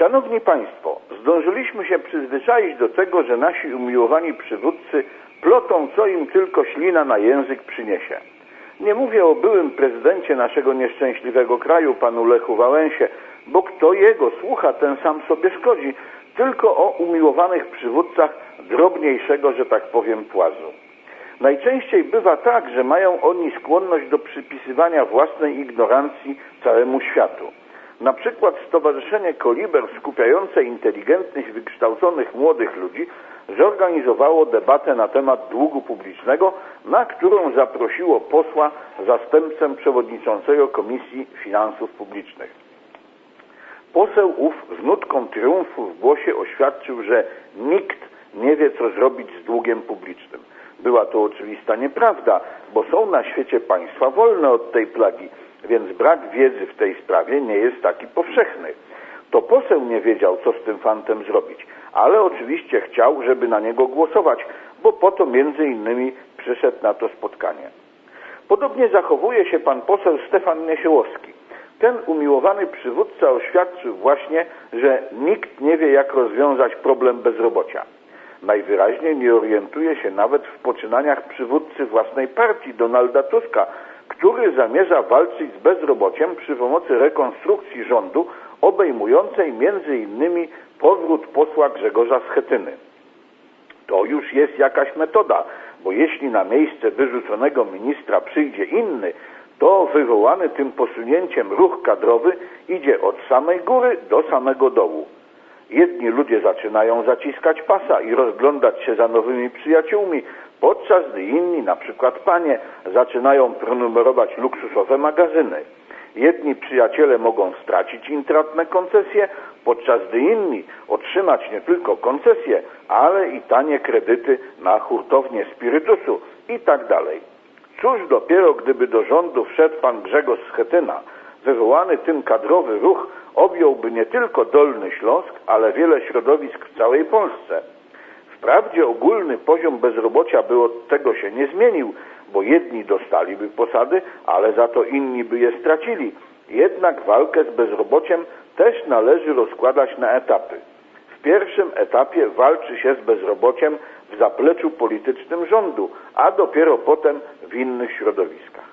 Szanowni Państwo, zdążyliśmy się przyzwyczaić do tego, że nasi umiłowani przywódcy plotą, co im tylko ślina na język przyniesie. Nie mówię o byłym prezydencie naszego nieszczęśliwego kraju, panu Lechu Wałęsie, bo kto jego słucha, ten sam sobie szkodzi, tylko o umiłowanych przywódcach drobniejszego, że tak powiem, płazu. Najczęściej bywa tak, że mają oni skłonność do przypisywania własnej ignorancji całemu światu. Na przykład Stowarzyszenie Koliber, skupiające inteligentnych, wykształconych młodych ludzi, zorganizowało debatę na temat długu publicznego, na którą zaprosiło posła, zastępcę przewodniczącego Komisji Finansów Publicznych. Poseł ów z nutką triumfu w głosie oświadczył, że nikt nie wie, co zrobić z długiem publicznym. Była to oczywista nieprawda, bo są na świecie państwa wolne od tej plagi, więc brak wiedzy w tej sprawie nie jest taki powszechny. To poseł nie wiedział, co z tym fantem zrobić, ale oczywiście chciał, żeby na niego głosować, bo po to między innymi przyszedł na to spotkanie. Podobnie zachowuje się pan poseł Stefan Niesiełowski. Ten umiłowany przywódca oświadczył właśnie, że nikt nie wie, jak rozwiązać problem bezrobocia. Najwyraźniej nie orientuje się nawet w poczynaniach przywódcy własnej partii, Donalda Tuska, który zamierza walczyć z bezrobociem przy pomocy rekonstrukcji rządu obejmującej między innymi powrót posła Grzegorza Schetyny. To już jest jakaś metoda, bo jeśli na miejsce wyrzuconego ministra przyjdzie inny, to wywołany tym posunięciem ruch kadrowy idzie od samej góry do samego dołu. Jedni ludzie zaczynają zaciskać pasa i rozglądać się za nowymi przyjaciółmi, podczas gdy inni, na przykład panie, zaczynają prenumerować luksusowe magazyny. Jedni przyjaciele mogą stracić intratne koncesje, podczas gdy inni otrzymać nie tylko koncesje, ale i tanie kredyty na hurtownię spirytusu i tak dalej. Cóż dopiero, gdyby do rządu wszedł pan Grzegorz Schetyna, wywołany tym kadrowy ruch objąłby nie tylko Dolny Śląsk, ale wiele środowisk w całej Polsce. Wprawdzie ogólny poziom bezrobocia by od tego się nie zmienił, bo jedni dostaliby posady, ale za to inni by je stracili. Jednak walkę z bezrobociem też należy rozkładać na etapy. W pierwszym etapie walczy się z bezrobociem w zapleczu politycznym rządu, a dopiero potem w innych środowiskach.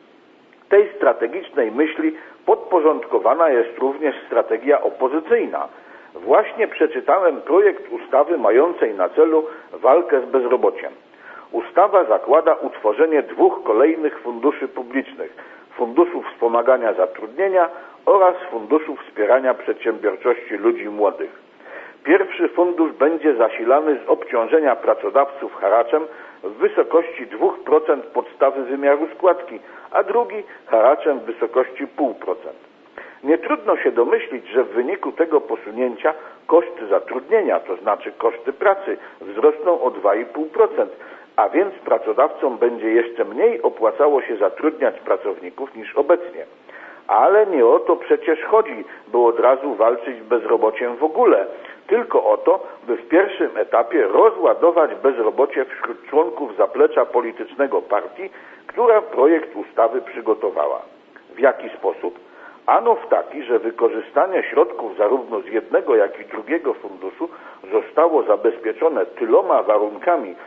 Tej strategicznej myśli podporządkowana jest również strategia opozycyjna. Właśnie przeczytałem projekt ustawy mającej na celu walkę z bezrobociem. Ustawa zakłada utworzenie 2 kolejnych funduszy publicznych: Funduszu Wspomagania Zatrudnienia oraz Funduszu Wspierania Przedsiębiorczości Ludzi Młodych. Pierwszy fundusz będzie zasilany z obciążenia pracodawców haraczem w wysokości 2% podstawy wymiaru składki, a drugi haraczem w wysokości 0,5%. Nie trudno się domyślić, że w wyniku tego posunięcia koszty zatrudnienia, to znaczy koszty pracy, wzrosną o 2,5%, a więc pracodawcom będzie jeszcze mniej opłacało się zatrudniać pracowników niż obecnie. Ale nie o to przecież chodzi, by od razu walczyć z bezrobociem w ogóle, tylko o to, by w pierwszym etapie rozładować bezrobocie wśród członków zaplecza politycznego partii, która projekt ustawy przygotowała. W jaki sposób? Ano w taki, że wykorzystanie środków zarówno z jednego, jak i drugiego funduszu zostało zabezpieczone tyloma warunkami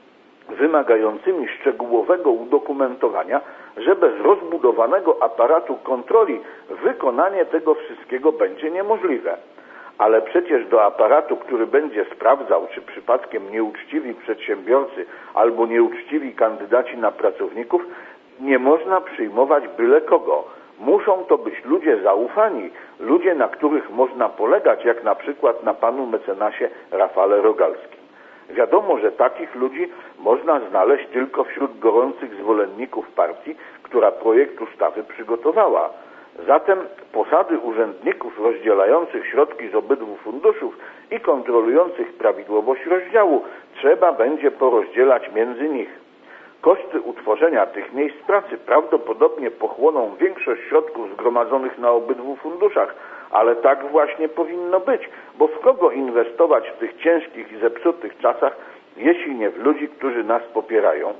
wymagającymi szczegółowego udokumentowania, że bez rozbudowanego aparatu kontroli wykonanie tego wszystkiego będzie niemożliwe. Ale przecież do aparatu, który będzie sprawdzał, czy przypadkiem nieuczciwi przedsiębiorcy albo nieuczciwi kandydaci na pracowników, nie można przyjmować byle kogo. Muszą to być ludzie zaufani, ludzie, na których można polegać, jak na przykład na panu mecenasie Rafale Rogalskim. Wiadomo, że takich ludzi można znaleźć tylko wśród gorących zwolenników partii, która projekt ustawy przygotowała. Zatem posady urzędników rozdzielających środki z obydwu funduszów i kontrolujących prawidłowość rozdziału trzeba będzie porozdzielać między nich. Koszty utworzenia tych miejsc pracy prawdopodobnie pochłoną większość środków zgromadzonych na obydwu funduszach, ale tak właśnie powinno być, bo w kogo inwestować w tych ciężkich i zepsutych czasach, jeśli nie w ludzi, którzy nas popierają?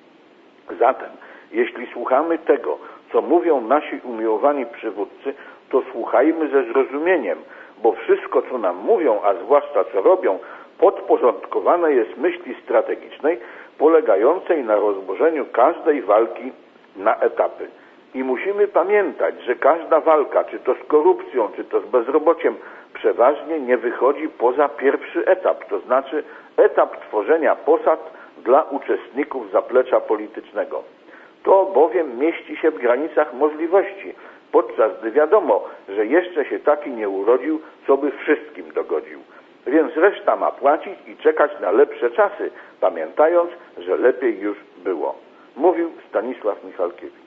Zatem, jeśli słuchamy tego, co mówią nasi umiłowani przywódcy, to słuchajmy ze zrozumieniem, bo wszystko, nam mówią, a zwłaszcza co robią, podporządkowane jest myśli strategicznej polegającej na rozłożeniu każdej walki na etapy. I musimy pamiętać, że każda walka, czy to z korupcją, czy to z bezrobociem, przeważnie nie wychodzi poza pierwszy etap, to znaczy etap tworzenia posad dla uczestników zaplecza politycznego. To bowiem mieści się w granicach możliwości, podczas gdy wiadomo, że jeszcze się taki nie urodził, co by wszystkim dogodził. Więc reszta ma płacić i czekać na lepsze czasy, pamiętając, że lepiej już było. Mówił Stanisław Michalkiewicz.